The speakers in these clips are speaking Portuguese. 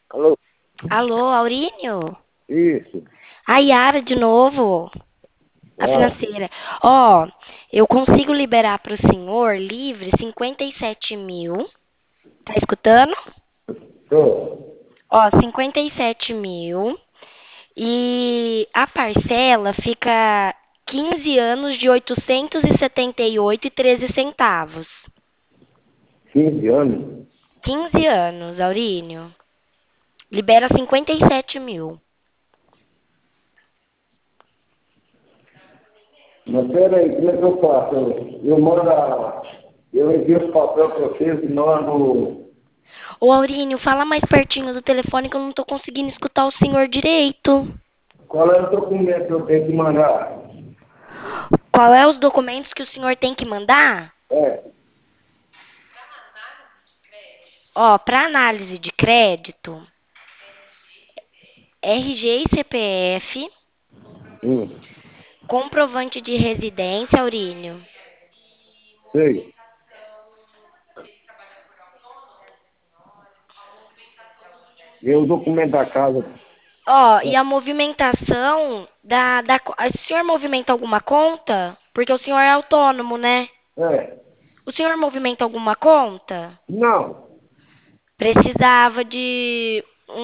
Alô? Alô, Aurínio? Isso. A Yara de novo, a Ah, financeira. Ó, eu consigo liberar para o senhor livre 57 mil. Tá escutando? tô. Ó, 57 mil. E a parcela fica 15 anos de 878,13 centavos. 15 anos. 15 anos, Aurínio. Libera 57 mil. Mas peraí, como é que eu faço? Eu mando eu envio os papéis para vocês e mando. Ô, Aurínio, fala mais pertinho do telefone que eu não tô conseguindo escutar o senhor direito. Qual é o documento que eu tenho que mandar? Qual é os documentos que o senhor tem que mandar? É. Ó, para análise de crédito, RG e CPF, Hum, comprovante de residência, Aurínio. sei. E o documento da casa? Ó, e a movimentação o senhor movimenta alguma conta? Porque o senhor é autônomo, né? É. O senhor movimenta alguma conta? Não. Precisava de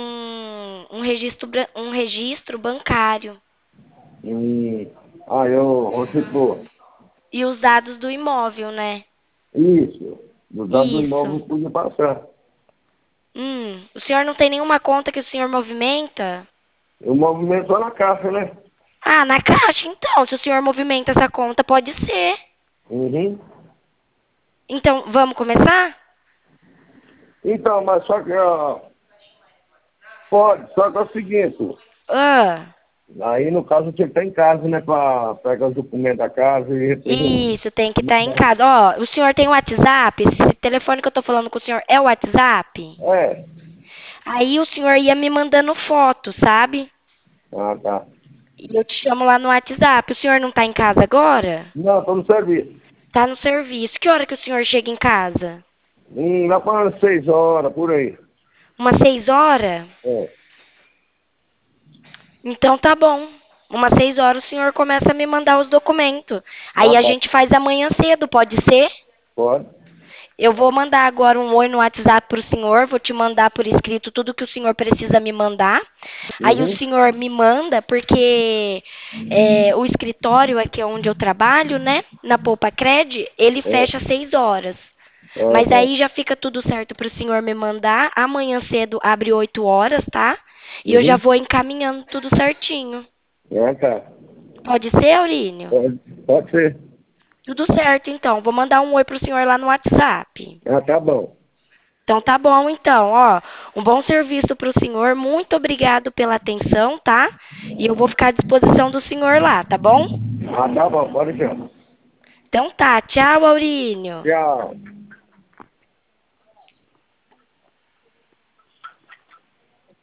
um registro bancário Hum. Ah, eu tipo, e os dados do imóvel, né? isso. Dos dados do Isso. imóvel podia passar. O senhor não tem nenhuma conta que o senhor movimenta? Eu movimento só na caixa, né? Ah, na caixa, então. Se o senhor movimenta essa conta, pode ser. Uhum. Então, vamos começar? Então, mas só que, ó, pode, só que é o seguinte. Ah, Aí, no caso, você está em casa, né? Para pegar os documentos da casa e representar. isso, tem que estar em casa. Ó, o senhor tem WhatsApp? Esse telefone que eu tô falando com o senhor é o WhatsApp? É. Aí o senhor ia me mandando foto, sabe? Ah, tá. E eu te chamo lá no WhatsApp. O senhor não tá em casa agora? Não, estou no serviço. Tá no serviço. Que hora que o senhor chega em casa? Lá para umas 6 horas, por aí. Umas 6 horas? É. Então tá bom. Umas 6 horas o senhor começa a me mandar os documentos. Ah, Aí a tá. gente faz amanhã cedo, pode ser? Pode. Eu vou mandar agora um oi no WhatsApp pro senhor, vou te mandar por escrito tudo que o senhor precisa me mandar. Aí o Uhum. senhor me manda, porque o escritório aqui onde eu trabalho, né, na Poupa Cred, ele É. fecha às 6 horas. Ah, Mas tá. aí já fica tudo certo pro senhor me mandar. Amanhã cedo abre 8 horas, tá? E eu já Uhum. vou encaminhando tudo certinho. Ah, tá. Pode ser, Aurínio? Pode ser. Tudo certo, então. Vou mandar um oi pro senhor lá no WhatsApp. Ah, tá bom. Então tá bom, então, ó. Um bom serviço pro senhor. Muito obrigado pela atenção, tá? E eu vou ficar à disposição do senhor lá, tá bom? Ah, tá bom. Pode ser. Então tá. Tchau, Aurínio. Tchau.